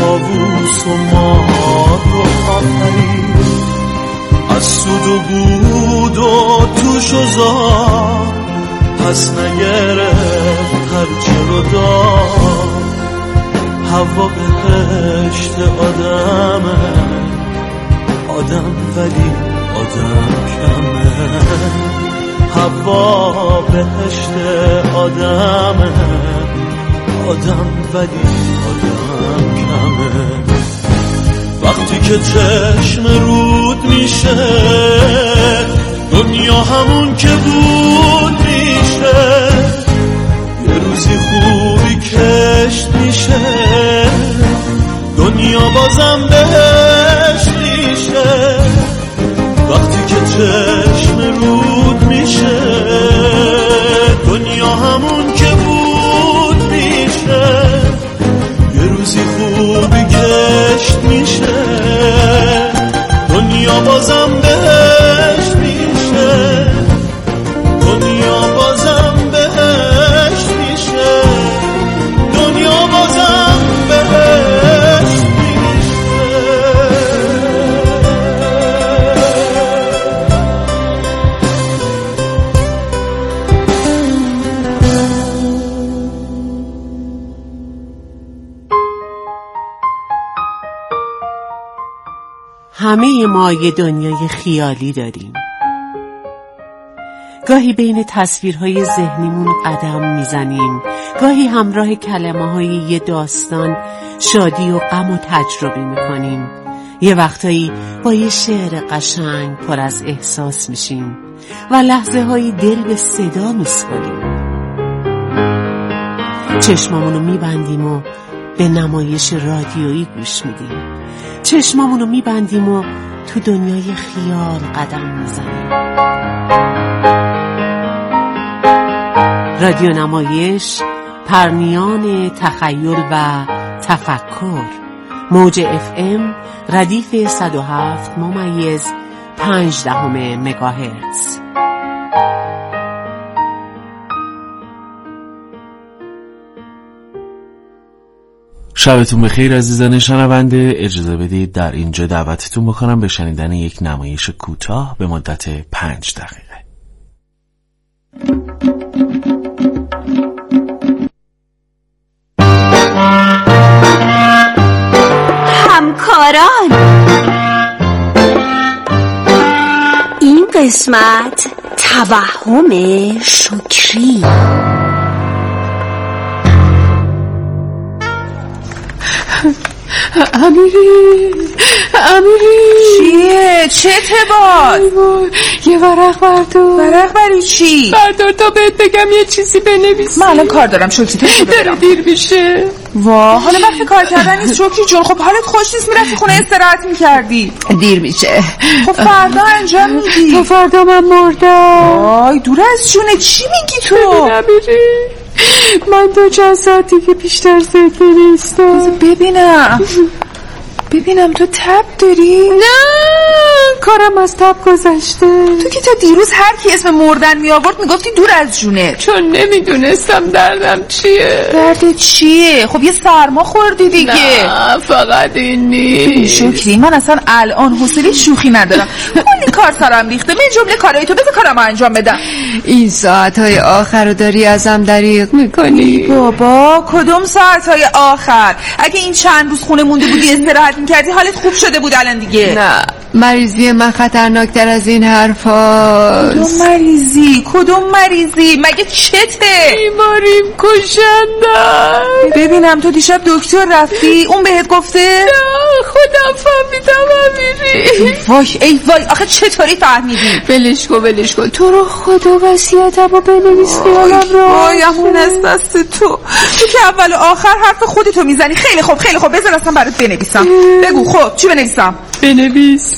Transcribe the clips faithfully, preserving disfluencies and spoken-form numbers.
طاووس و مار رو آفرید، از سود و بود و توش و زار، پس نگرفت هرچه رو دار. هوا بهشت آدمه، آدم ولی آدم کمه. هوا بهشت آدمه، آدم ولی آدم کمه. وقتی که چشم رود میشه، دنیا همون که بود میشه. یه روزی خوبی کشت میشه، دنیا بازم بهشت میشه. وقتی که چشم رود میشه، دنیا همون که بود میشه. یه روزی خوبی کشت میشه، دنیا بازم بهشت میشه. دنیا بازم بهشت میشه، دنیا بازم بهشت میشه. همه ما یه دنیای خیالی داریم. گاهی بین تصویرهای ذهنیمون قدم میزنیم، گاهی همراه کلمه‌های یه داستان شادی و غم و تجربه میکنیم. یه وقتایی با یه شعر قشنگ پر از احساس میشیم و لحظه هایی دل به صدا میسپاریم. چشمامونو میبندیم و به نمایش رادیویی گوش میدیم. چشمامونو میبندیم و تو دنیای خیال قدم میزنیم. رادیو نمایش، پرنیان تخیل و تفکر. موج اف ام ردیف صد و هفت ممیز پنج دهم مگاهرتز. شبتون بخیر عزیزان شنونده. اجازه بدید در اینجا دعوتتون بکنم به شنیدن یک نمایش کوتاه به مدت پنج دقیقه. همکاران، این قسمت توهم شکری. امیری امیری چیه؟ چه اتباد؟ یه ورق بردار. ورق برای چی؟ بردار تا بهت بگم یه چیزی بنویسی. من الان کار دارم شکری، تو داره دیر میشه. وا حالا وقت کار کردن نیست شکری جون. خب حالت خوش نیست، میرفتی خونه استراحت میکردی. دیر میشه. خب فردا انجام میدی. تا فردا من مردم. آی دور از جونه، چی میگی تو؟ امیری من دو چند ساعت دیگه بیشتر زنده نیستم. ببینم ببینم تو تب داری؟ نه کارم از تب گذشته. تو که تا دیروز هر کی اسم مردن می آورد میگفتی دور از جونه. چون نمیدونستم دردم چیه. درد چیه؟ خب یه سرما خوردی دیگه. نه فقط این نیست. شکری من اصلا الان حوصله شوخی ندارم. کلی کار سرم ریخته، من جمله کارهای تو بذار کارمو انجام بدم. این ساعتهای آخر رو داری ازم دریغ میکنی. بابا کدوم ساعتهای آخر؟ اگه این چند روز خونه مونده بودی استراحت میکردی حالت خوب شده بود الان دیگه. نه مریضی من خطرناکتر از این حرفاست. کدوم مریضی؟ کدوم مریضی؟ مگه چته؟ بیماریم کشندن. ببینم تو دیشب دکتر رفتی؟ اون بهت گفته؟ نه خودم فهمیدم امیری. وای ای وای آخه چطوری فهمیدی؟ بلش کن بلش کن. تو رو خدا وصیتم رو بنویس خیالم را. وای همون از دست تو. تو که اول و آخر حرف خودتو میزنی. خیلی خوب خیلی خوب بذار اصلا برات بنویسم. بگو خب چی بنویسم؟ بنویس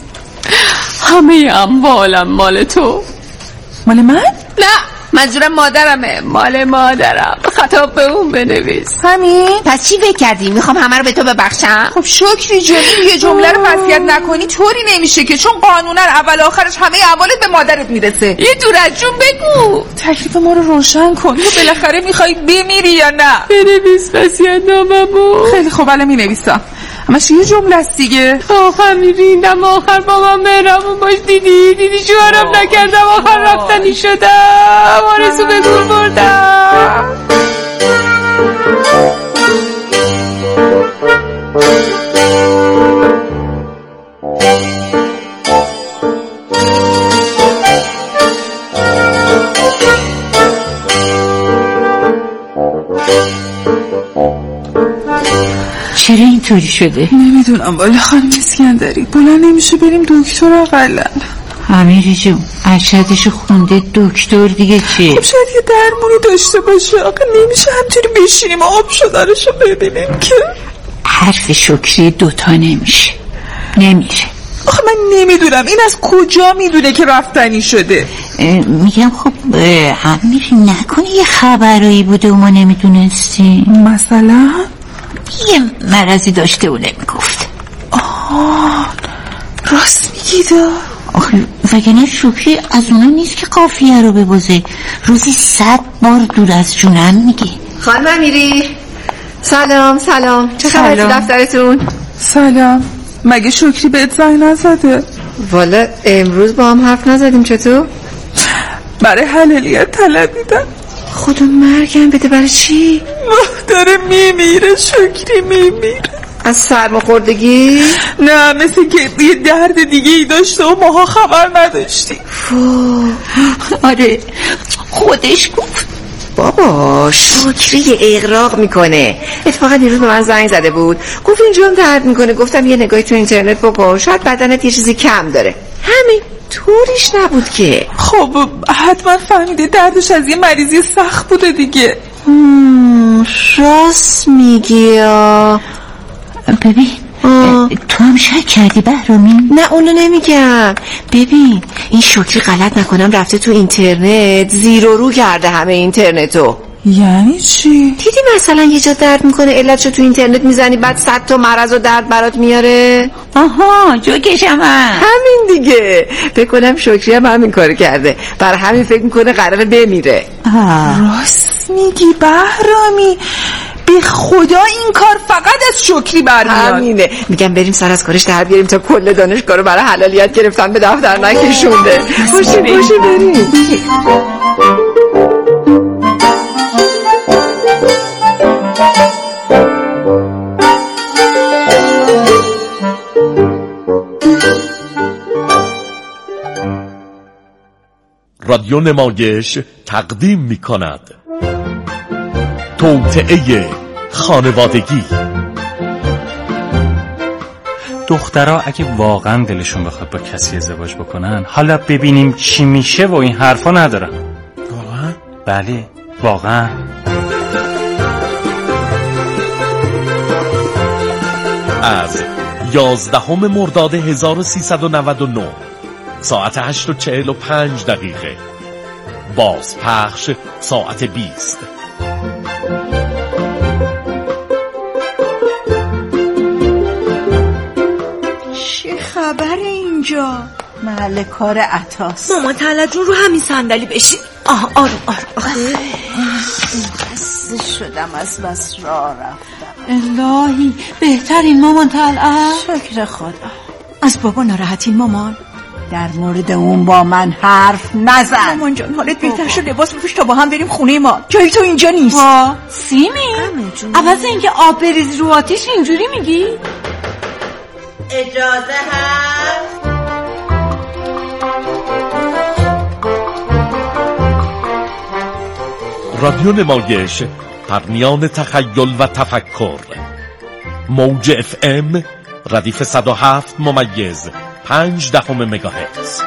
همه اموالم مال تو. مال من؟ نه منظورم مادرمه، مال مادرم. خطاب به اون بنویس. همین؟ پس چی فکر کردی؟ میخوام همه رو به تو ببخشم؟ خب شکری جون این یه جمله رو وصیت نکنی طوری نمیشه که، چون قانونا اول آخرش همه اموالت به مادرت میرسه. یه دور از جون بگو. تکلیف ما رو روشن کن. تو بالاخره میخوای بمیری یا نه؟ بنویس وصیت ناممو. خیلی خوب الان مینویسم. همش یه جمله است دیگه. آخر میریندم آخر با من مهربون باش. دیدی دیدی شوهرم نکردم آخر رفتنی شدم. آرزو به گور بردم. چرا اینطوری شده؟ نمیدونم والا خانم اسکندری. بلند نمیشه بریم دکتر اقلا؟ امیری جون ارشدش خونده دکتر دیگه چی؟ خب شاید یه درمونی داشته باشه. آقا نمیشه همطوری بشینیم آب شدنشو ببینیم که. حرف شکری دوتا نمیشه نمیشه. آخه من نمیدونم این از کجا میدونه که رفتنی شده. میگم خب امیری نکنه یه خبرایی بوده و ما نمیدونستیم. مثلا یه مرضی داشته و نمیگفت. آه راست میگی دا. آخه وگرنه شکری از اونا نیست که قافیه رو ببازه. روزی صد بار دور از جونم میگه. خانم امیری سلام سلام. چه خبری تو دفترتون؟ سلام. مگه شکری بهت زنگ نزده؟ والا امروز با هم حرف نزدیم. چطور؟ برای حلالیت طلبیدم. خدا مرگم بده. برای چی؟ داره میمیره شکری میمیره. از سرماخوردگی؟ نه مثل که یه درد دیگه ای داشته و ماها خبر نداشتیم. آره خودش گفت. بابا شکری اغراق میکنه. اتفاقا دیروز به من زنگ زده بود گفت اینجا هم درد میکنه. گفتم یه نگاهی تو اینترنت بکن شاید بدنت یه چیزی کم داره. همین طوریش نبود که. خب حتما فهمیده دردش از یه مریضی سخت بوده دیگه. راست میگی. ببین تو هم شک کردی بهرامی؟ نه اونو نمیگم. ببین این شکری غلط نکنم رفته تو اینترنت زیر و رو کرده همه اینترنتو. یعنی چی؟ دیدی مثلا یه جا درد میکنه علتشو تو اینترنت میزنی بعد صد تا مرض و درد برات میاره. آها جوکشم همین دیگه. فکر کنم شکری هم همین کار کرده. برای همین فکر میکنه قراره بمیره. راست میگی بهرامی. به خدا این کار فقط از شکری برمیاد. همینه. میگم بریم سر از کارش در بیاریم تا کل دانشگاه رو برای حلالیت گرفتن به دفتر نکشونده. خوشی خوشی بریم. رادیو نمایش تقدیم می کند توطئه خانوادگی. دخترها اگه واقعا دلشون بخواد با کسی ازدواج بکنن حالا ببینیم چی میشه و این حرفا ندارن. واقعا؟ بله واقعا. از یازدهم مرداد هزار و سیصد و نود و نه ساعت هشت و چهل و پنج دقیقه. باز پخش ساعت بیست. چه خبر اینجا؟ محل کار عطاست. مامان طلعت جون رو همین صندلی بشین. آه آروم آروم. خسته شدم از بس راه رفتم. الهی بهترین مامان طلعت. شکر خدا. از بابا ناراحتین مامان؟ در مورد اون با من حرف نزن. مامان جان حالت بهتر شد لباس بپوش تا با هم بریم خونه ما. جایی تو اینجا نیست. وا سیمی عوض اینکه آب بریز رو آتیش اینجوری میگی؟ اجازه هست؟ رادیو نمایش در میان تخیل و تفکر. موج اف ام ردیف صد و هفت ممیز پنج دهم مگاهرتز.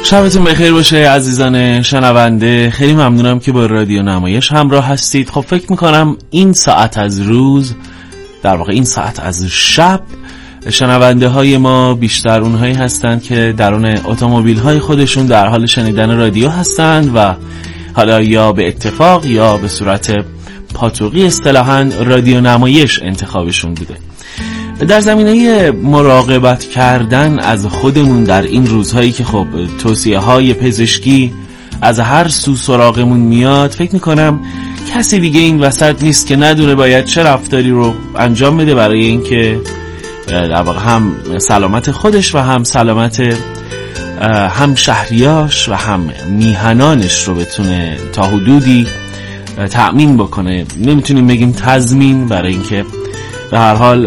شبتون بخیر باشه عزیزان شنونده. خیلی ممنونم که با رادیو نمایش همراه هستید. خب فکر میکنم این ساعت از روز، در واقع این ساعت از شب، شنونده های ما بیشتر اونهایی هستند که درون اتومبیل های خودشون در حال شنیدن رادیو هستند و حالا یا به اتفاق یا به صورت پاتوقی اصطلاحاً رادیو نمایش انتخابشون بوده. در زمینه مراقبت کردن از خودمون در این روزهایی که خب توصیه های پزشکی از هر سو سراغمون میاد، فکر میکنم کسی دیگه این وسط نیست که ندونه باید چه رفتاری رو انجام بده برای اینکه در واقع هم سلامت خودش و هم سلامت هم شهریاش و هم میهنانش رو بتونه تا حدودی تأمین بکنه. نمیتونیم بگیم تضمین، برای اینکه به هر حال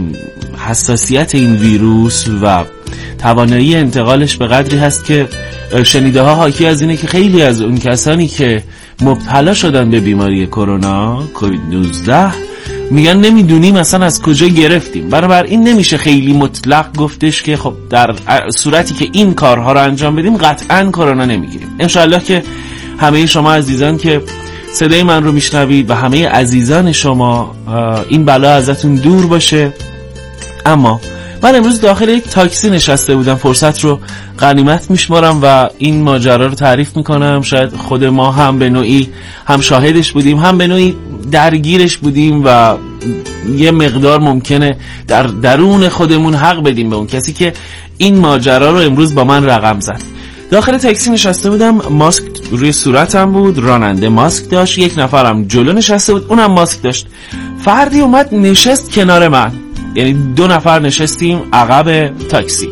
حساسیت این ویروس و توانایی انتقالش به قدری هست که شنیده ها حاکی از اینه که خیلی از اون کسانی که مبتلا شدن به بیماری کرونا کووید نوزده میگن نمیدونیم اصلا از کجا گرفتیم. بنابراین نمیشه خیلی مطلق گفتش که خب در صورتی که این کارها رو انجام بدیم قطعا کرونا نمیگیریم. انشالله که همه شما عزیزان که صدای من رو میشنوید و همه عزیزان شما این بلا ازتون دور باشه. اما من امروز داخل یک تاکسی نشسته بودم، فرصت رو غنیمت میشمارم و این ماجرا رو تعریف میکنم. شاید خود ما هم به نوعی هم شاهدش بودیم، هم به نوعی درگیرش بودیم و یه مقدار ممکنه در درون خودمون حق بدیم به اون کسی که این ماجرا رو امروز با من رقم زد. داخل تاکسی نشسته بودم، ماسک روی صورتم بود، راننده ماسک داشت، یک نفرم جلو نشسته بود اونم ماسک داشت. فردی اومد نشست کنار من، یعنی دو نفر نشستیم عقب تاکسی.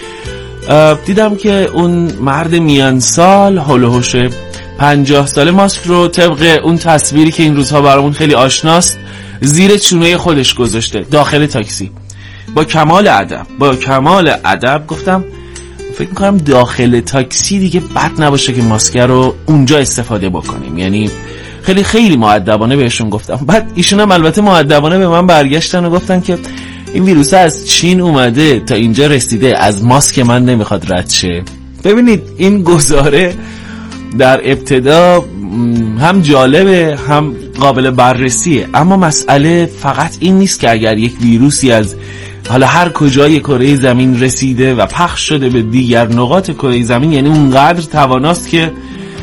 دیدم که اون مرد میان سال هول و هوش پنجاه ساله ماسک رو طبق اون تصویری که این روزها برامون خیلی آشناست زیر چونه خودش گذاشته داخل تاکسی. با کمال ادب با کمال ادب گفتم فکر میکنم داخل تاکسی دیگه بد نباشه که ماسک رو اونجا استفاده بکنیم. یعنی خیلی خیلی مؤدبانه بهشون گفتم. بعد ایشون هم البته مؤدبانه به من برگشتن و گفتن که این ویروس از چین اومده تا اینجا رسیده، از ماسک من نمیخواد رد شه. ببینید این گزاره در ابتدا هم جالبه هم قابل بررسیه، اما مسئله فقط این نیست که اگر یک ویروسی از حالا هر کجای کره زمین رسیده و پخش شده به دیگر نقاط کره زمین، یعنی اونقدر تواناست که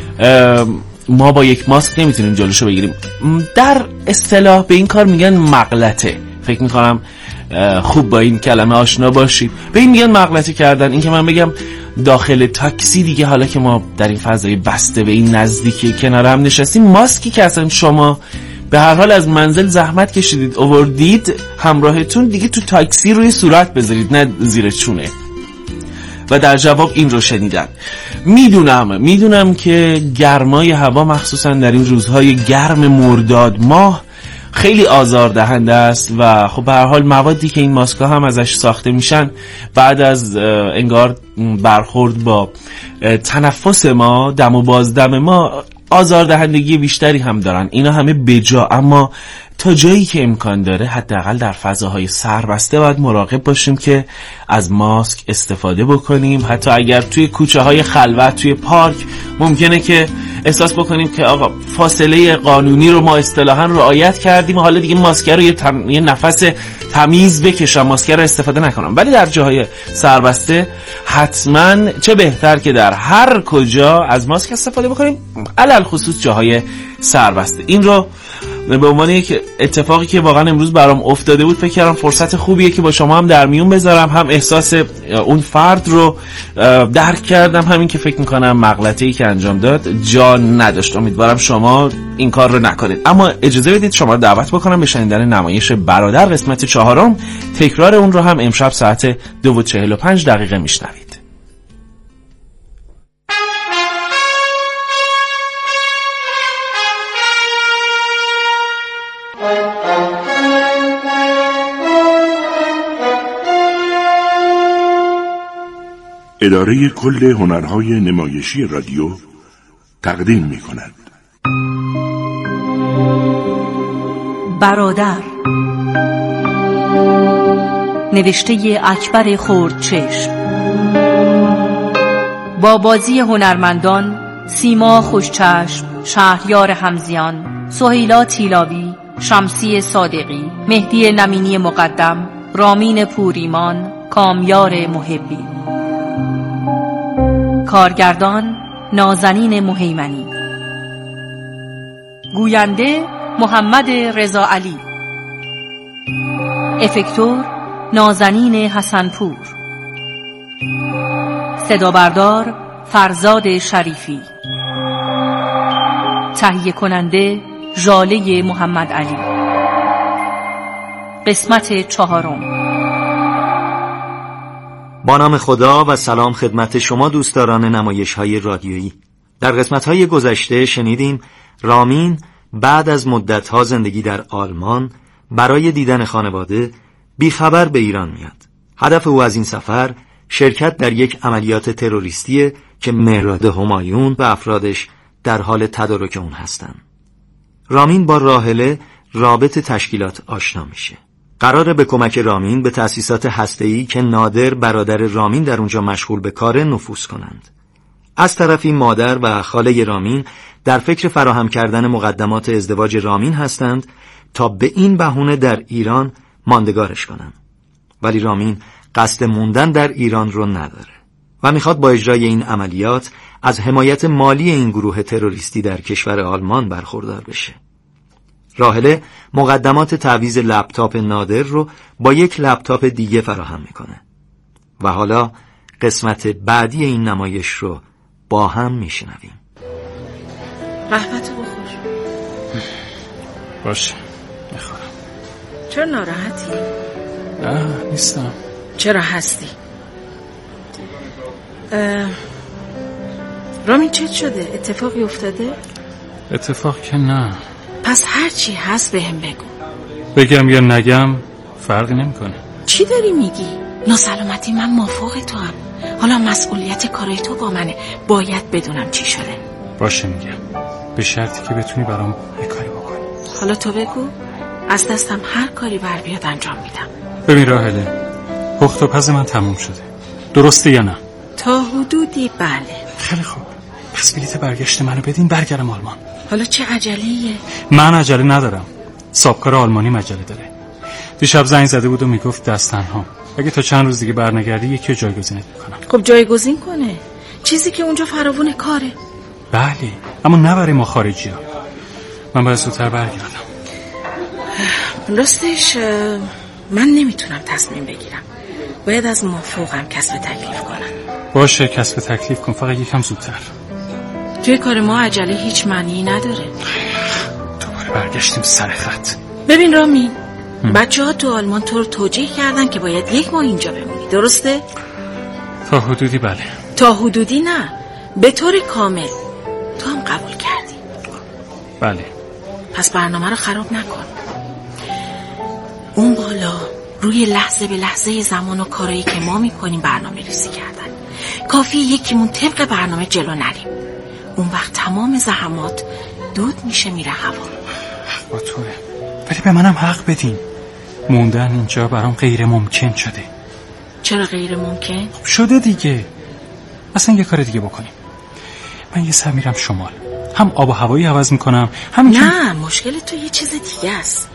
ما با یک ماسک نمیتونیم جلوشو بگیریم. در اصطلاح به این کار میگن مغلطه. فکر میکنم خوب با این کلمه آشنا باشید. به این میگن مغلطه کردن. این که من بگم داخل تاکسی دیگه، حالا که ما در این فضای بسته به این نزدیکی کنار هم نشستیم، ماسکی که اصلا شما به هر حال از منزل زحمت کشیدید آوردید همراهتون، دیگه تو تاکسی روی صورت بذارید نه زیر چونه. و در جواب این رو شنیدن. میدونم میدونم که گرمای هوا مخصوصا در این روزهای گرم مرداد ماه خیلی آزاردهنده است و خب به هر حال موادی که این ماسک‌ها هم ازش ساخته میشن بعد از انگار برخورد با تنفس ما، دم و بازدم ما، آزاردهندگی بیشتری هم دارن. اینا همه بجا، اما تا جایی که امکان داره حداقل در فضاهای سربسته باید مراقب باشیم که از ماسک استفاده بکنیم. حتی اگر توی کوچه های خلوت، توی پارک ممکنه که احساس بکنیم که آقا فاصله قانونی رو ما اصطلاحاً رعایت کردیم و حالا دیگه ماسک رو یه, تم... یه نفس تمیز بکشم، ماسک رو استفاده نکنم. ولی در جاهای سربسته حتما چه بهتر که در هر کجا از ماسک استفاده بکنیم، علل خصوص جاهای سربسته. این رو به عنوان یک اتفاقی که واقعا امروز برام افتاده بود فکر کردم فرصت خوبیه که با شما هم در میون بذارم. هم احساس اون فرد رو درک کردم، همین که فکر میکنم مغلطه‌ای که انجام داد جا نداشت. امیدوارم شما این کار رو نکنید. اما اجازه بدید شما رو دعوت بکنم به شنیدن نمایش برادر قسمت چهارم. تکرار اون رو هم امشب ساعت دو و چهل و پنج دقیقه میشنوید. اداره کل هنرهای نمایشی رادیو تقدیم می کند. برادر، نوشته اکبر خردچشم، با بازی هنرمندان سیما خوشچشم، شهریار همزیان، سهیلا تیلاوی، شمسی صادقی، مهدی نمینی مقدم، رامین پوریمان، کامیار محبی. کارگردان نازنین مهیمنی. گوینده محمد رضا علی. افکتور نازنین حسنپور. صدا بردار فرزاد شریفی. تهیه کننده ژاله محمد علی. قسمت چهارم. با نام خدا و سلام خدمت شما دوستداران نمایش‌های رادیویی. در قسمت‌های گذشته شنیدیم رامین بعد از مدت‌ها زندگی در آلمان برای دیدن خانواده بیخبر به ایران میاد. هدف او از این سفر شرکت در یک عملیات تروریستیه که مهراد همایون و افرادش در حال تدارک اون هستن. رامین با راحله رابط تشکیلات آشنا میشه. قراره به کمک رامین به تأسیسات هسته‌ای که نادر برادر رامین در اونجا مشغول به کار نفوذ کنند. از طرفی مادر و خاله رامین در فکر فراهم کردن مقدمات ازدواج رامین هستند تا به این بهونه در ایران ماندگارش کنند. ولی رامین قصد موندن در ایران رو نداره و میخواد با اجرای این عملیات از حمایت مالی این گروه تروریستی در کشور آلمان برخوردار بشه. راحله مقدمات تعویض لپتاپ نادر رو با یک لپتاپ دیگه فراهم میکنه و حالا قسمت بعدی این نمایش رو با هم میشنویم. قهوه‌تو بخور. باشه میخورم. چرا ناراحتی؟ نه نیستم. چرا هستی؟ رامین چت شده؟ اتفاقی افتاده؟ اتفاق که نه. پس هر چی هست بهم بگو. بگم یا نگم فرقی نمیکنه. چی داری میگی؟ ناسلامتی من موافق تو هم. حالا مسئولیت کارای تو با منه. باید بدونم چی شده. باشه میگم، به شرطی که بتونی برام یه کاری بکنی. حالا تو بگو، از دستم هر کاری بر بیاد انجام میدم. ببین راحله، پخت و پز من تموم شده، درسته یا نه؟ تا حدودی بله. خیلی خوب، پس بلیت برگشت منو بدین برگردم آلمان. حالا چه عجله‌ایه؟ من عجله ندارم، سابکار آلمانی عجله داره. دیشب زنگ زده بود و میگفت دست تنها، اگه تا چند روز دیگه برنگردی یکی جایگزینت میکنم. خب جایگزین کنه، چیزی که اونجا فراوون کاره. بله، اما نه برای ما خارجی ها. من باید زودتر برگردم. راستش من نمیتونم تصمیم بگیرم، باید از مافوقم کسب تکلیف کنم. باشه کسب تکلیف کن، فقط یکم زودتر. توی کار ما عجله هیچ معنی نداره. دوباره برگشتیم سر خط. ببین رامین، بچه ها تو آلمان تو رو توجیه کردن که باید یک ماه اینجا بمونی، درسته؟ تا حدودی بله. تا حدودی نه، به طور کامل. تو هم قبول کردی. بله. پس برنامه رو خراب نکن. اون بالا روی لحظه به لحظه زمان و کارایی که ما میکنیم برنامه ریزی کردن. کافی یکیمون طبق برنامه جلو نریم، اون وقت تمام زحمات دود میشه میره هوا. با توه، ولی به منم حق بدین. موندن اینجا برام غیر ممکن شده. چرا غیر ممکن؟ شده دیگه. اصلا یه کار دیگه بکنیم. من یه سر میرم شمال، هم آب و هوایی عوض میکنم هم نه که... مشکل تو یه چیز دیگه است.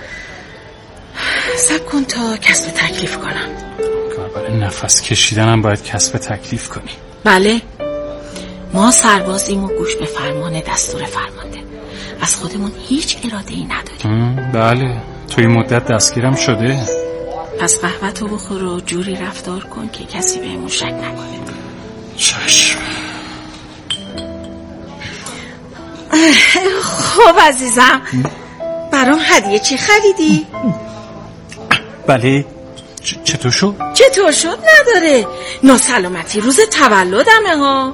صبر کن تا کسب تکلیف کنم. کار برای نفس کشیدنم باید کسب تکلیف کنی. بله، ما سربازیم و گوش به فرمان دستور فرمانده، از خودمون هیچ اراده ای نداریم. بله، توی مدت دستگیرم شده. پس قهوه‌تو بخور و جوری رفتار کن که کسی بهمون شک نکنه. چشم. خب عزیزم، برام هدیه چی خریدی؟ بله. چطور شد؟ چطور شد نداره، ناسلامتی روز تولدمه ها.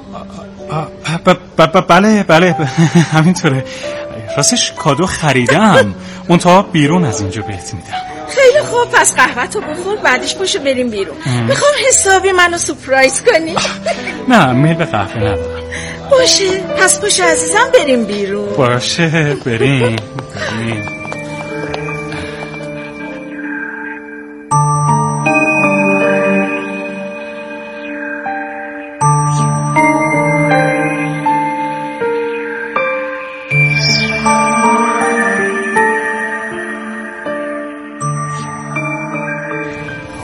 بله بله همینطوره. راستش کادو خریدم، اون تا بیرون از اینجا بهت میدم. خیلی خوب، پس قهوه تو بخور، بعدش پاشو بریم بیرون. میخوام حسابی منو سورپرایز کنی. نه میل به قهوه ندارم. باشه پس پاشو عزیزم بریم بیرون. باشه بریم بریم.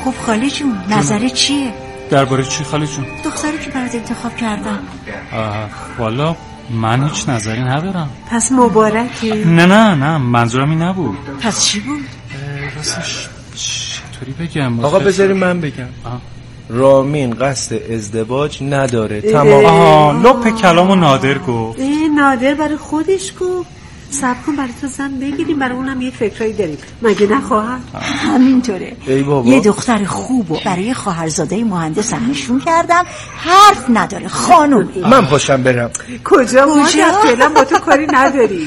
خب خاله جون نظر چیه؟ درباره چی خاله جون؟ دختری که برات انتخاب کردم. والا من هیچ نظری ندارم. پس مبارکه. نه نه نه منظورم این نبود. پس چی بود؟ راستش چطوری بگم؟ آقا بذاری من بگم. آه. رامین قصد ازدواج نداره. تمام. آها لپ کلامو نادر گفت. اه نادر برای خودش گفت. صبر کن برای تو زن بگیریم، برای اونم یه فکرایی داریم. مگه نه خواهر؟ همینطوره. ای بابا. یه دختر خوبو برای خواهرزاده مهندس نشون کردم، حرف نداره خانم. من پاشم برم. کجا؟ ما فعلا با تو کاری نداریم.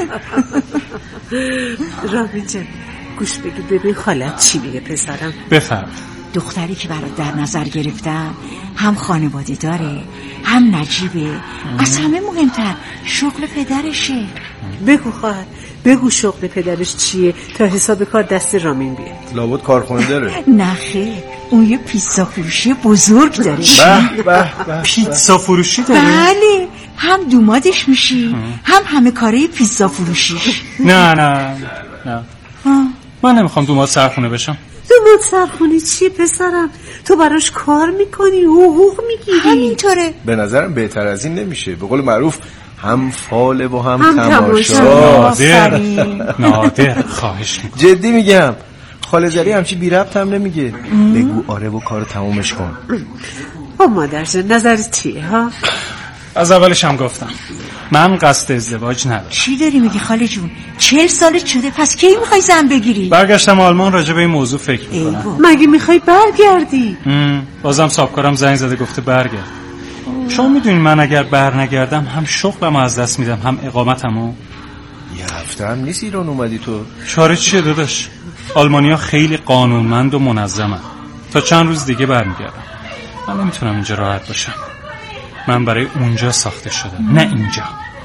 رامین جان گوش بگی ببین خالت چی میگه پسرم. بفرم. دختری که برات در نظر گرفتم هم خانواده داره هم نجیبه، از همه مهمتر شغل پدرشه. بگو خواهر بگو شغل پدرش چیه تا حساب کار دست رامین بیاد. لابد کارخونه داره. نه خیر، اون یه پیتزا فروشی بزرگ داره. به به به. پیتزا فروشی داره؟ بله، هم دومادش میشی هم همه کاره پیتزا فروشیش. نه نه نه من نمیخوام دوماد سرخونه بشم. دوماد سرخونه چیه پسرم؟ تو براش کار میکنی، حقوق میگیری. همینطوره. به نظرم بهتر از این نمیشه. به قول معروف هم فاله و هم, هم تماشا. نادر نادر خواهش میکنم. جدی میگم. خاله زری همچی بی ربط هم نمیگه. بگو آره و کارو تمومش کن. او مادر جان نظرت چیه ها؟ از اولش هم گفتم من قصد ازدواج ندارم. چی داری میگی خاله جون؟ چهل سالت شده، پس کی میخوای زن بگیری؟ برگشتم آلمان راجع به این موضوع فکر میکنم. مگه میخوای برگردی؟ بازم صاحبکارم زنگ زده گفته برگرد. شما میدونین من اگر بر نگردم هم شغلم از دست میدم هم اقامتمو. یه هفته هم نیست ایران اومدی تو. چاره چیه داداش؟ آلمانیا خیلی قانونمند و منظمن. تا چند روز دیگه برمیگردم. من نمیتونم اینجا راحت باشم. من برای اونجا ساخته شدم نه اینجا.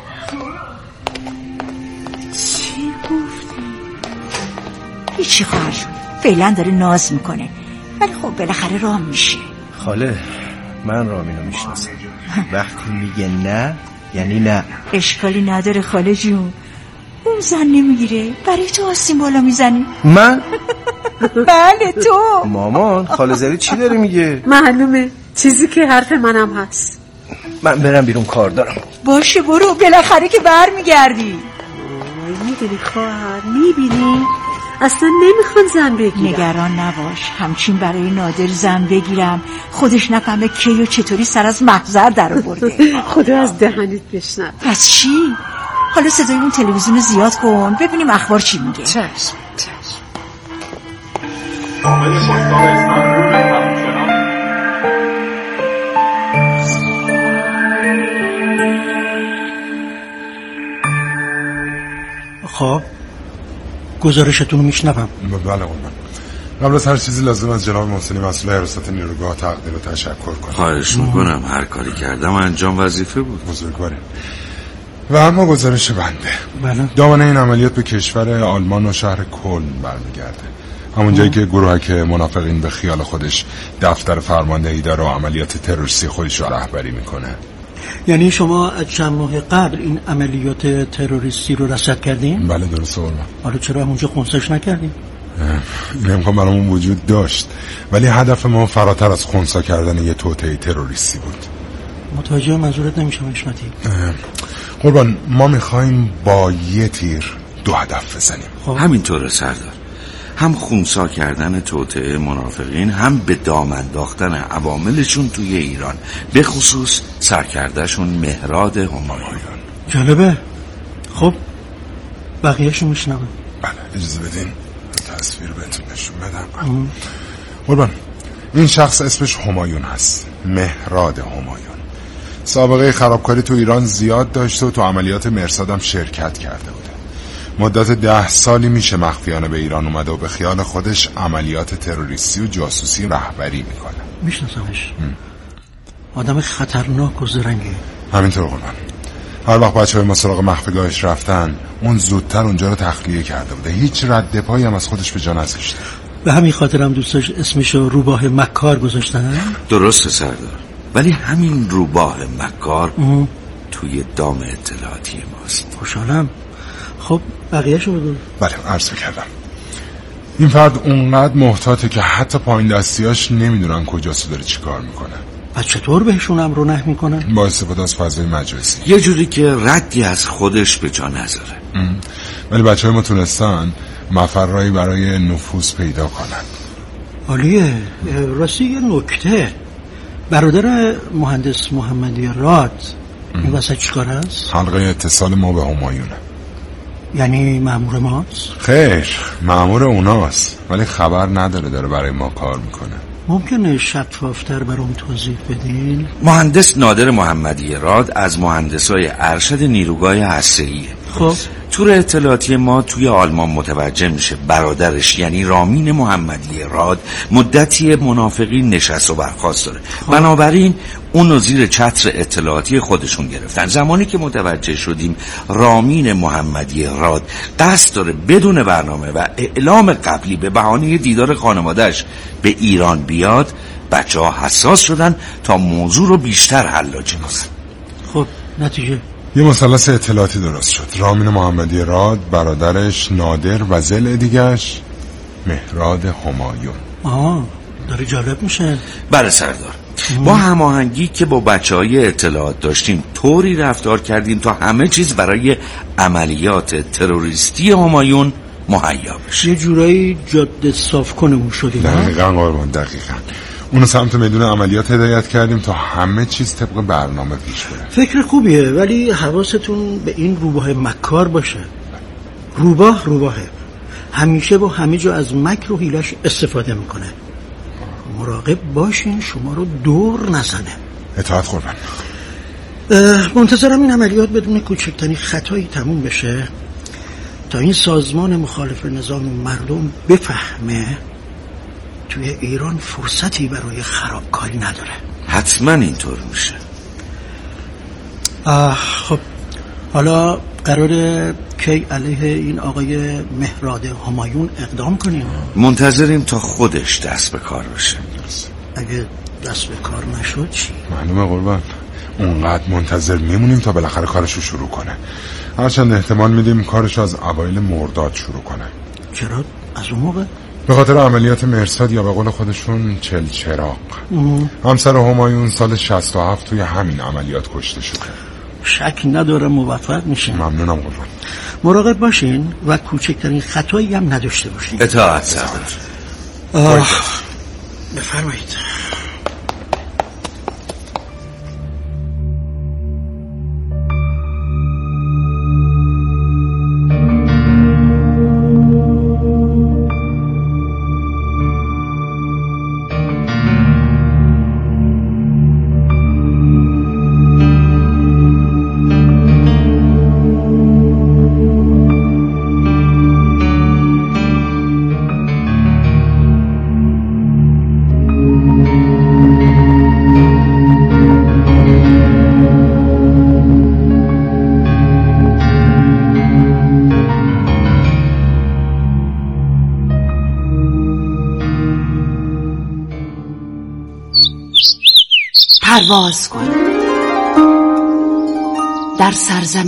چی گفتی؟ هیچی خواهر جون، فعلا داره ناز میکنه ولی خب بالاخره راه میشه. خاله من رامینو میشناسم. وقتی میگه نه یعنی نه. اشکالی نداره خاله جون. اون زن نمیگیره برای تو آسیم بالا میزنی. من؟ بله تو. مامان خاله زری چی داره میگه؟ معلومه چیزی که حرف منم هست. من برم بیرون کار دارم. باشه برو، بالاخره که بر میگردی. میدونی خواهر میبینی اصلا نمیخوان زن بگیرم. نگران نباش، همچین برای نادر زن بگیرم خودش نفهمه کی و چطوری سر از محضر در آورده. خدا از دهنت بشنوه. پس چی؟ حالا صدای اون تلویزیون زیاد کن ببینیم اخبار چی میگه. چشم چشم. خب گزارشتون رو میشنوم. بله قربان. قبل از هر چیزی لازم از جناب محسنی مسئول حراست نیروگاه تقدیر و تشکر کنم. خواهش میکنم. هر کاری کردم انجام وظیفه بود. بزرگواره. و اما گزارش بنده. بله. دامنه این عملیات به کشور آلمان و شهر کلن برمیگرده. همون جایی که گروهک منافقین به خیال خودش دفتر فرماندهی داره و عملیات تروریستی خودش رو رهبری میکنه. یعنی شما از چند ماه قبل این عملیات تروریستی رو رصد کردین؟ بله درسته قربان. حالا چرا همونجا خونساش نکردین؟ این امکان برامون وجود داشت ولی هدف ما فراتر از خونسا کردن یه توطئه تروریستی بود. متوجه منظورت نمیشم حشمتی. قربان ما میخوایم با یه تیر دو هدف بزنیم. خب. همینطوره سردار. هم خونسا کردن توطئه منافقین هم به دام انداختن عواملشون توی ایران، به خصوص سرکردهشون مهراد همایون. جالبه. خب بقیهشون میشنوم. بله اجازه بدین تصویر بهتون نشون بدم. قربان این شخص اسمش همایون هست، مهراد همایون. سابقه خرابکاری تو ایران زیاد داشته و تو عملیات مرصاد هم شرکت کرده بوده. مدت ده سالی میشه مخفیانه به ایران اومده و به خیال خودش عملیات تروریستی و جاسوسی رهبری میکنه. میشناسمش. آدم خطرناک و زرنگی. همینطور قربان. هر وقت بچه های ما سراغ مخفیگاهش رفتن اون زودتر اونجا رو تخلیه کرده بوده. هیچ رد پایی هم از خودش به جا نذاشته. به همین خاطرم دوستاش اسمشو روباه مکار گذاشتن. درسته سردار، ولی همین روباه مکار اه. توی دام اطلاعاتی ماست. خوشحالم. خب بقیه شو بگو. بله عرض میکردم این فرد اونقدر محتاطه که حتی پایین دستیاش نمیدونن کجاست داره چی کار میکنه. و چطور بهشون امر و نهی میکنن؟ با استفاده از فضای مجازی، یه جوری که ردی از خودش به جا نذاره. ولی بچه های ما تونستن مفرایی برای نفوذ پیدا کنن. عالیه. راستی یه نکته، برادر مهندس محمدی راد این وسط چیکار هست؟ حلقه اتصال ما به همایونه. یعنی مأمور ماست؟ خیر، مأمور اوناست، ولی خبر نداره داره برای ما کار میکنه. ممکنه شفافتر برام توضیح بدین؟ مهندس نادر محمدی راد از مهندسای ارشد نیروگاه هسته‌ایه. خب تور اطلاعاتی ما توی آلمان متوجه میشه برادرش یعنی رامین محمدی راد مدتی منافقی نشست و برخاست داره. بنابراین اونو زیر چتر اطلاعاتی خودشون گرفتن. زمانی که متوجه شدیم رامین محمدی راد قصد داره بدون برنامه و اعلام قبلی به بهانه دیدار خانواده‌اش به ایران بیاد، بچه ها حساس شدن تا موضوع رو بیشتر حلاجی کنن. خب نتیجه؟ یه مثلث اطلاعاتی درست شد. رامین محمدی راد، برادرش نادر و ضلع دیگه‌اش مهراد همایون. آه داره جالب میشه. بله سردار، با هماهنگی که با بچه های اطلاعات داشتیم طوری رفتار کردیم تا همه چیز برای عملیات تروریستی همایون مهیا بشه. یه جورایی جاده صاف کنمون شدیم. دقیقاً قربان، دقیقاً. اونو سمت میدون عملیات هدایت کردیم تا همه چیز طبق برنامه پیش بره. فکر خوبیه، ولی حواستون به این روباه مکار باشه. روباه روباهه، همیشه و همه جا از مکر و حیلش استفاده میکنه. مراقب باشین شما رو دور نزنه. اطاعت قربان. منتظرم این عملیات بدون کوچکترین خطایی تموم بشه تا این سازمان مخالف نظام مردم بفهمه توی ایران فرصتی برای خرابکاری نداره. حتما اینطور میشه. خب حالا قراره کی علیه این آقای مهراد همایون اقدام کنیم؟ منتظریم تا خودش دست به کار بشه. اگه دست به کار نشد چی؟ معلومه قربان، اونقدر منتظر میمونیم تا بالاخره کارشو شروع کنه. هرچند احتمال میدیم کارشو از اوایل مرداد شروع کنه. چرا؟ از اون موقع؟ به خاطر عملیات مرصاد یا به قول خودشون چل چراغ. همسر همایون سال شصت و هفت توی همین عملیات کشته شده. شک ندارم موفق میشین. ممنونم قربان. مراقب باشین و کوچکترین خطایی هم نداشته باشین. اطاعت سردار. بفرمایید. پرواز کن در سرزمین